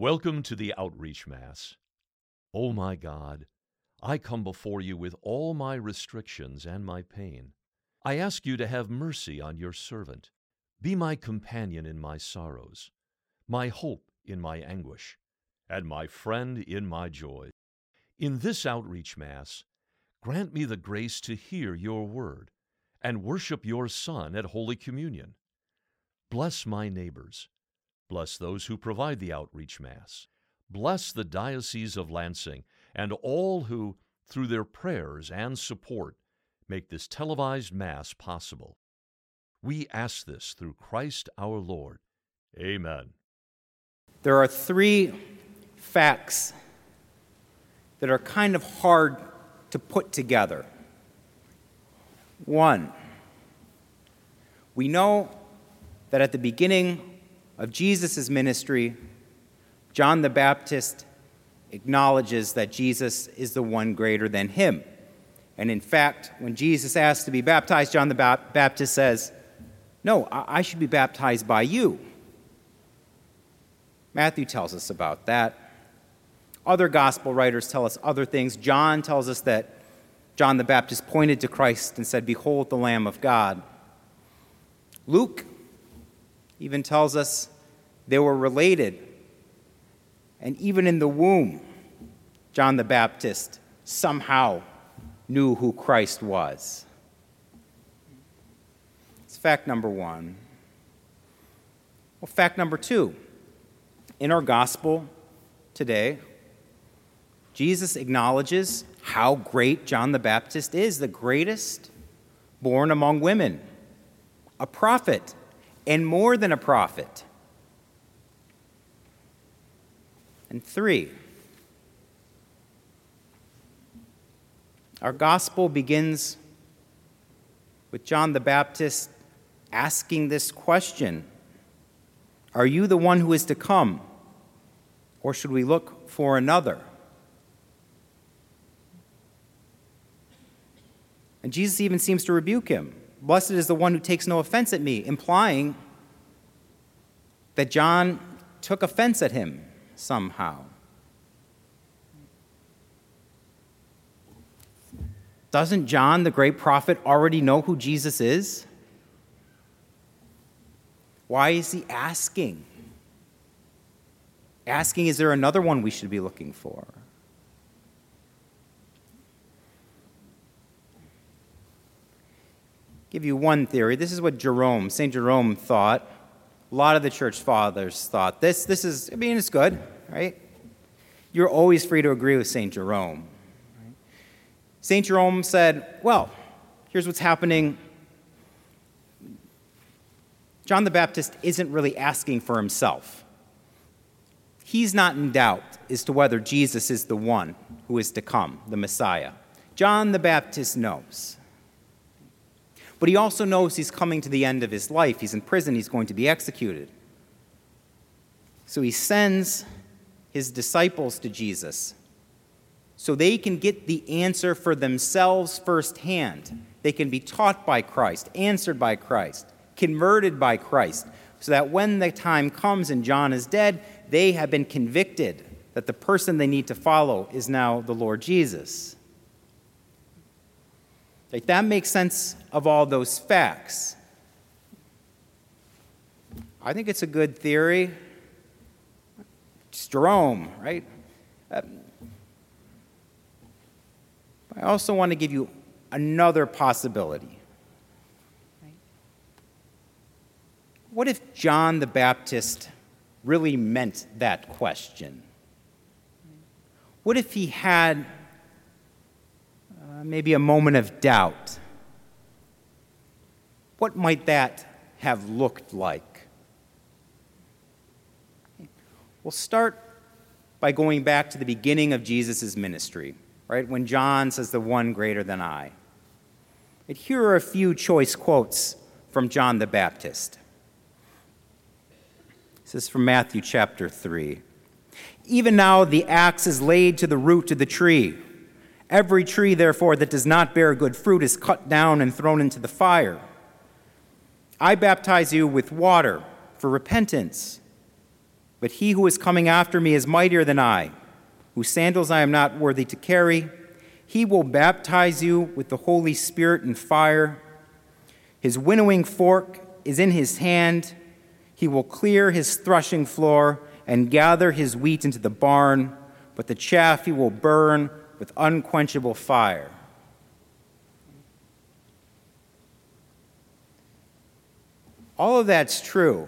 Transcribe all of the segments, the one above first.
Welcome to the Outreach Mass. O my God, I come before you with all my restrictions and my pain. I ask you to have mercy on your servant. Be my companion in my sorrows, my hope in my anguish, and my friend in my joy. In this Outreach Mass, grant me the grace to hear your word and worship your Son at Holy Communion. Bless my neighbors. Bless those who provide the Outreach Mass. Bless the Diocese of Lansing and all who, through their prayers and support, make this televised Mass possible. We ask this through Christ our Lord. Amen. There are three facts that are kind of hard to put together. One, we know that at the beginning of Jesus' ministry, John the Baptist acknowledges that Jesus is the one greater than him. And in fact, when Jesus asks to be baptized, John the Baptist says, "No, I should be baptized by you." Matthew tells us about that. Other gospel writers tell us other things. John tells us that John the Baptist pointed to Christ and said, "Behold the Lamb of God." Luke even tells us they were related. And even in the womb, John the Baptist somehow knew who Christ was. It's fact number one. Well, fact number two. In our gospel today, Jesus acknowledges how great John the Baptist is, the greatest born among women, a prophet, and more than a prophet. And three, our gospel begins with John the Baptist asking this question: "Are you the one who is to come, or should we look for another?" And Jesus even seems to rebuke him. "Blessed is the one who takes no offense at me," implying that John took offense at him somehow. Doesn't John, the great prophet, already know who Jesus is? Why is he asking? Asking, is there another one we should be looking for? Give you one theory. This is what St. Jerome thought. A lot of the church fathers thought this is, it's good, right? You're always free to agree with St. Jerome. Right? St. Jerome said, well, here's what's happening. John the Baptist isn't really asking for himself. He's not in doubt as to whether Jesus is the one who is to come, the Messiah. John the Baptist knows. But he also knows he's coming to the end of his life. He's in prison. He's going to be executed. So he sends his disciples to Jesus so they can get the answer for themselves firsthand. They can be taught by Christ, answered by Christ, converted by Christ, so that when the time comes and John is dead, they have been convicted that the person they need to follow is now the Lord Jesus. Like, that makes sense of all those facts. I think it's a good theory. It's Jerome, right? I also want to give you another possibility. What if John the Baptist really meant that question? What if he had maybe a moment of doubt? What might that have looked like? We'll start by going back to the beginning of Jesus' ministry, right? When John says, "the one greater than I." And here are a few choice quotes from John the Baptist. This is from Matthew chapter 3. "Even now the axe is laid to the root of the tree. Every tree, therefore, that does not bear good fruit is cut down and thrown into the fire. I baptize you with water for repentance. But he who is coming after me is mightier than I, whose sandals I am not worthy to carry. He will baptize you with the Holy Spirit and fire. His winnowing fork is in his hand. He will clear his threshing floor and gather his wheat into the barn, but the chaff he will burn with unquenchable fire. All of that's true.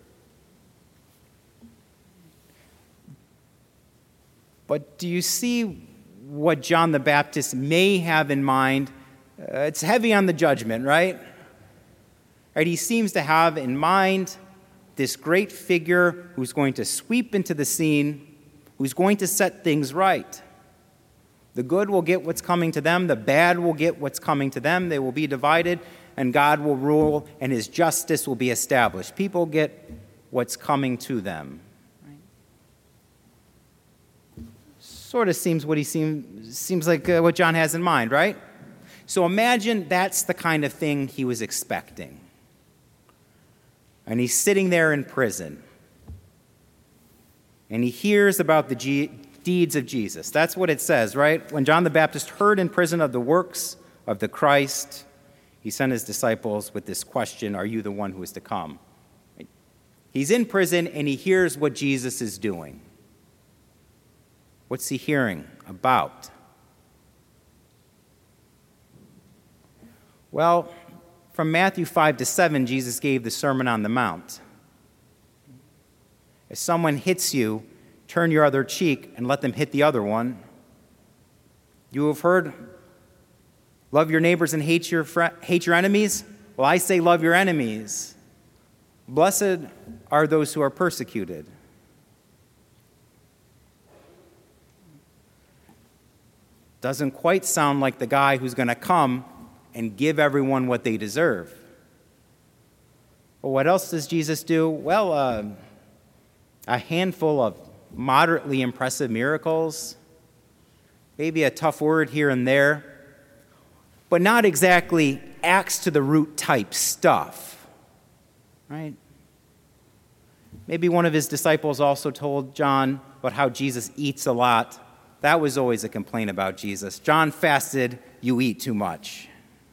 But do you see what John the Baptist may have in mind? It's heavy on the judgment, right? He seems to have in mind this great figure who's going to sweep into the scene, who's going to set things right. The good will get what's coming to them, the bad will get what's coming to them. They will be divided, and God will rule, and his justice will be established. People get what's coming to them. Sort of seems like what John has in mind, right? So imagine that's the kind of thing he was expecting. And he's sitting there in prison. And he hears about the deeds of Jesus. That's what it says, right? When John the Baptist heard in prison of the works of the Christ, he sent his disciples with this question, are you the one who is to come? He's in prison and he hears what Jesus is doing. What's he hearing about? Well, from Matthew 5-7, Jesus gave the Sermon on the Mount. If someone hits you, turn your other cheek and let them hit the other one. You have heard, love your neighbors and hate your enemies? Well, I say love your enemies. Blessed are those who are persecuted. Doesn't quite sound like the guy who's going to come and give everyone what they deserve. Well, what else does Jesus do? Well, a handful of moderately impressive miracles, maybe a tough word here and there, but not exactly axe to the root type stuff, right? Maybe one of his disciples also told John about how Jesus eats a lot. That was always a complaint about Jesus. John fasted, you eat too much.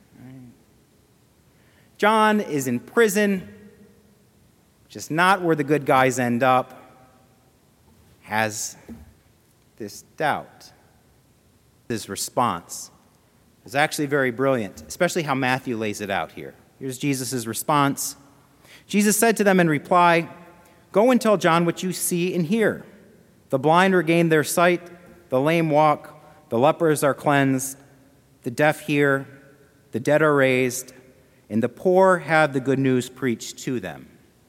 John is in prison, which is not where the good guys end up, has this doubt. His response is actually very brilliant, especially how Matthew lays it out here. Here's Jesus' response. Jesus said to them in reply, go and tell John what you see and hear. The blind regain their sight, the lame walk, the lepers are cleansed, the deaf hear, the dead are raised, and the poor have the good news preached to them.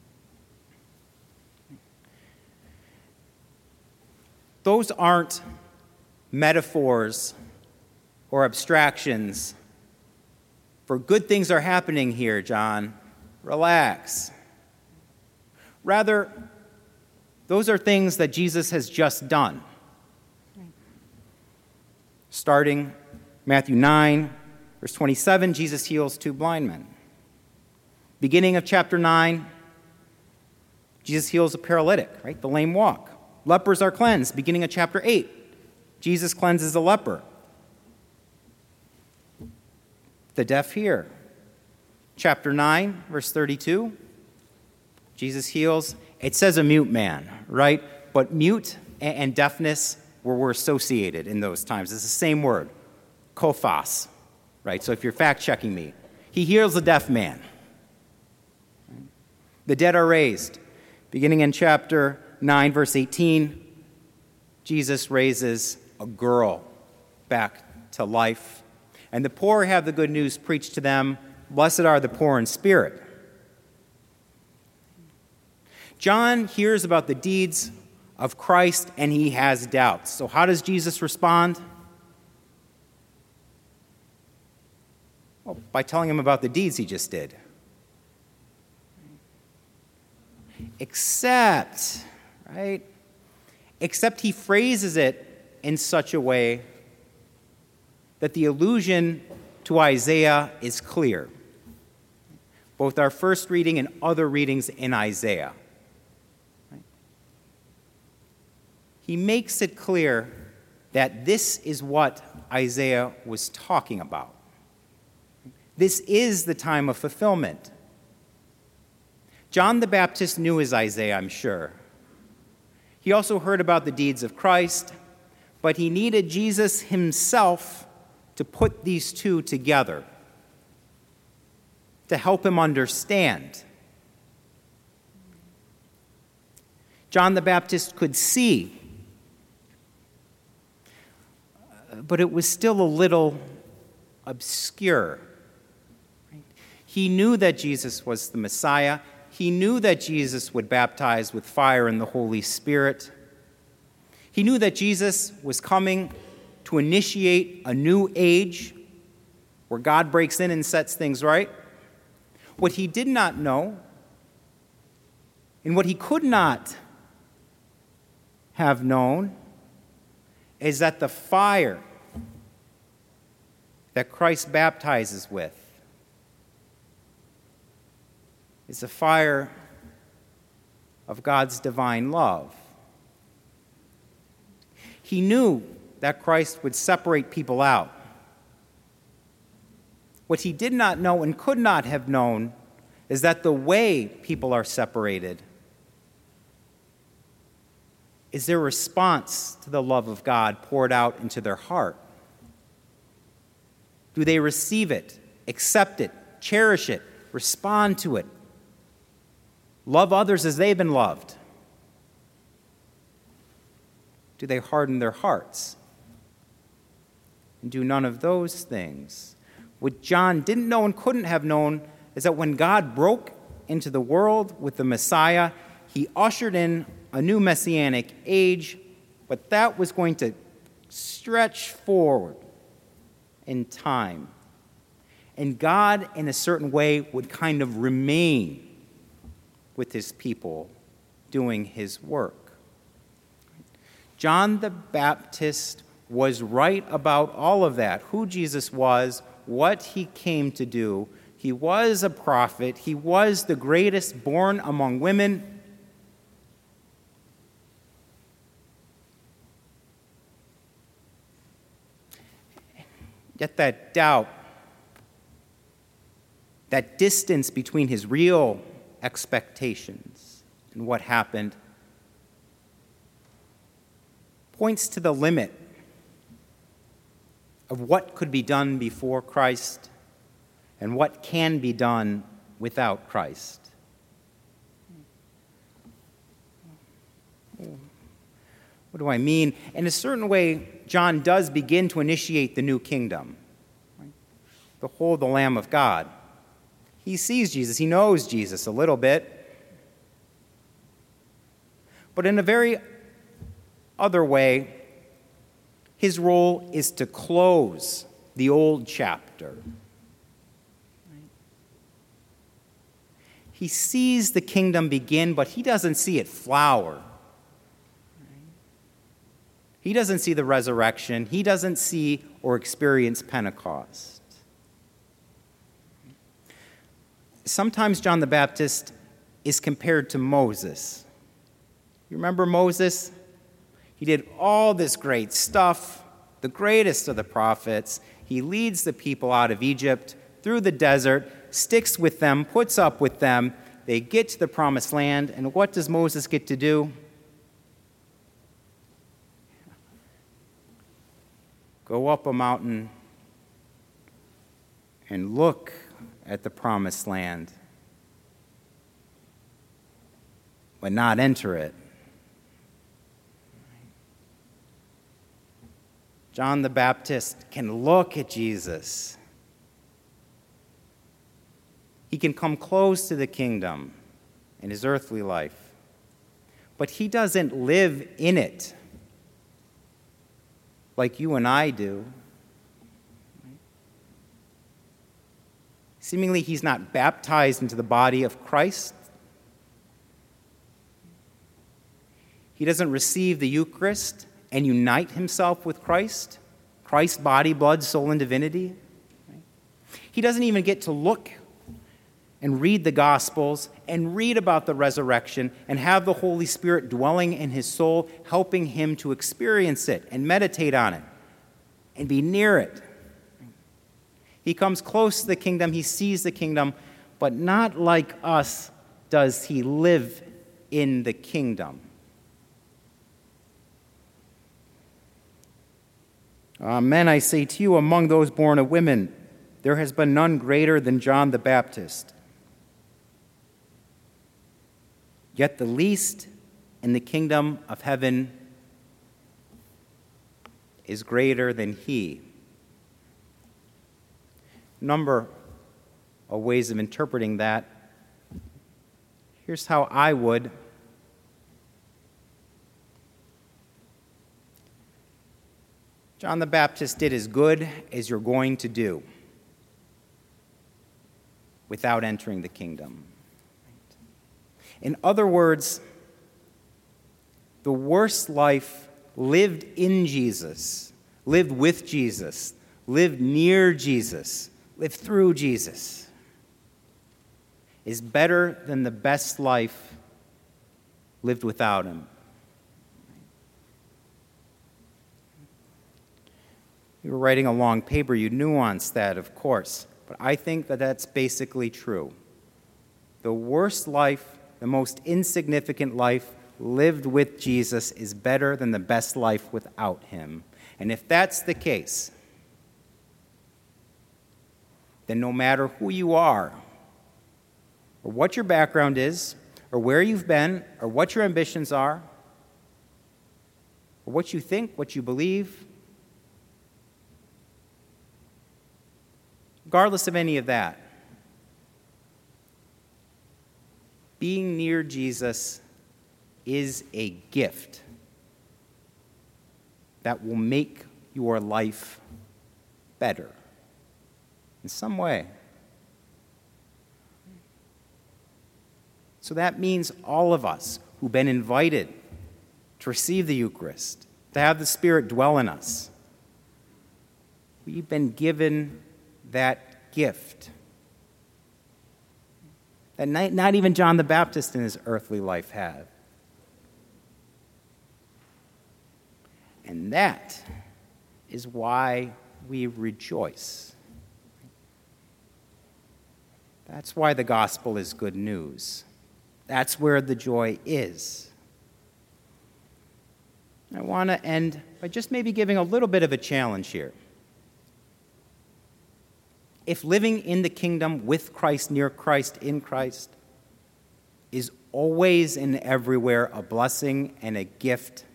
Those aren't metaphors or abstractions for good things are happening here, John. Relax. Rather, those are things that Jesus has just done. Starting Matthew 9, verse 27, Jesus heals 2 blind men. Beginning of chapter 9, Jesus heals a paralytic, right? The lame walk. Lepers are cleansed. Beginning of chapter 8, Jesus cleanses a leper. The deaf hear. Chapter 9, verse 32, Jesus heals, it says a mute man, right? But mute and deafness were associated in those times. It's the same word, kophos, right? So if you're fact-checking me, he heals a deaf man. The dead are raised. Beginning in chapter 9, verse 18, Jesus raises a girl back to life. And the poor have the good news preached to them. Blessed are the poor in spirit. John hears about the deeds of Christ, and he has doubts. So how does Jesus respond? Well, by telling him about the deeds he just did. Except he phrases it in such a way that the allusion to Isaiah is clear. Both our first reading and other readings in Isaiah. he makes it clear that this is what Isaiah was talking about. This is the time of fulfillment. John the Baptist knew his Isaiah, I'm sure. He also heard about the deeds of Christ, but he needed Jesus himself to put these two together, to help him understand. John the Baptist could see, but it was still a little obscure. He knew that Jesus was the Messiah. He knew that Jesus would baptize with fire and the Holy Spirit. He knew that Jesus was coming to initiate a new age where God breaks in and sets things right. What he did not know, and what he could not have known, is that the fire that Christ baptizes with is the fire of God's divine love. He knew that Christ would separate people out. What he did not know and could not have known is that the way people are separated is their response to the love of God poured out into their heart. Do they receive it, accept it, cherish it, respond to it, love others as they've been loved? Do they harden their hearts and do none of those things? What John didn't know and couldn't have known is that when God broke into the world with the Messiah, he ushered in a new messianic age, but that was going to stretch forward in time. And God, in a certain way, would kind of remain with his people doing his work. John the Baptist was right about all of that, who Jesus was, what he came to do. He was a prophet. He was the greatest born among women. Yet that doubt, that distance between his real expectations and what happened, points to the limit of what could be done before Christ and what can be done without Christ. What do I mean? In a certain way, John does begin to initiate the new kingdom. Behold the Lamb of God. He sees Jesus. He knows Jesus a little bit. But in a very other way, his role is to close the old chapter. He sees the kingdom begin, but he doesn't see it flower. He doesn't see the resurrection. He doesn't see or experience Pentecost. Sometimes John the Baptist is compared to Moses. You remember Moses? He did all this great stuff, the greatest of the prophets. He leads the people out of Egypt through the desert, sticks with them, puts up with them. They get to the promised land, and what does Moses get to do? Go up a mountain and look at the promised land, but not enter it. John the Baptist can look at Jesus. He can come close to the kingdom in his earthly life, but he doesn't live in it like you and I do. Seemingly, he's not baptized into the body of Christ. He doesn't receive the Eucharist and unite himself with Christ, Christ's body, blood, soul, and divinity. He doesn't even get to look and read the Gospels and read about the resurrection and have the Holy Spirit dwelling in his soul, helping him to experience it and meditate on it and be near it. He comes close to the kingdom, he sees the kingdom, but not like us does he live in the kingdom. Amen, I say to you, among those born of women, there has been none greater than John the Baptist. Yet the least in the kingdom of heaven is greater than he. Number of ways of interpreting that. Here's how I would. John the Baptist did as good as you're going to do without entering the kingdom. In other words, the worst life lived in Jesus, lived with Jesus, lived near Jesus, lived through Jesus, is better than the best life lived without him. You were writing a long paper, you nuanced that, of course, but I think that that's basically true. The worst life, the most insignificant life lived with Jesus is better than the best life without him. And if that's the case, then no matter who you are, or what your background is, or where you've been, or what your ambitions are, or what you think, what you believe, regardless of any of that, being near Jesus is a gift that will make your life better in some way. So that means all of us who've been invited to receive the Eucharist, to have the Spirit dwell in us, we've been given that gift that not even John the Baptist in his earthly life had. And that is why we rejoice. That's why the gospel is good news. That's where the joy is. I want to end by just maybe giving a little bit of a challenge here. If living in the kingdom with Christ, near Christ, in Christ, is always and everywhere a blessing and a gift,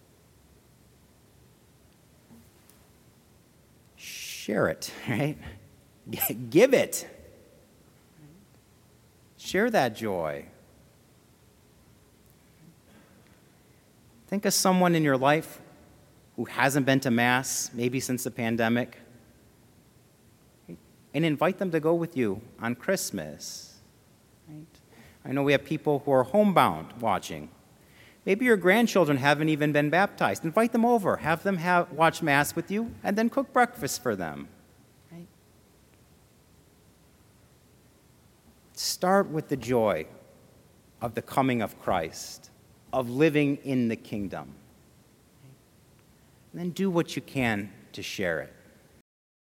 share it, right? Give it. Share that joy. Think of someone in your life who hasn't been to Mass, maybe since the pandemic, and invite them to go with you on Christmas. Right? I know we have people who are homebound watching. Maybe your grandchildren haven't even been baptized. Invite them over. Have them watch Mass with you, and then cook breakfast for them. Right? Start with the joy of the coming of Christ, of living in the kingdom. And then do what you can to share it.